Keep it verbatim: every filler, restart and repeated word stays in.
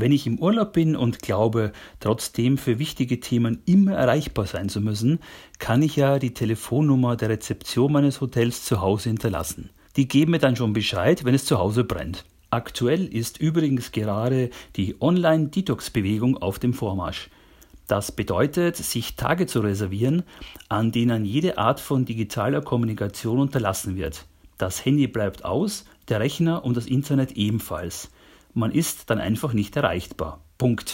Wenn ich im Urlaub bin und glaube, trotzdem für wichtige Themen immer erreichbar sein zu müssen, kann ich ja die Telefonnummer der Rezeption meines Hotels zu Hause hinterlassen. Die geben mir dann schon Bescheid, wenn es zu Hause brennt. Aktuell ist übrigens gerade die Online-Detox-Bewegung auf dem Vormarsch. Das bedeutet, sich Tage zu reservieren, an denen jede Art von digitaler Kommunikation unterlassen wird. Das Handy bleibt aus, der Rechner und das Internet ebenfalls. Man ist dann einfach nicht erreichbar. Punkt.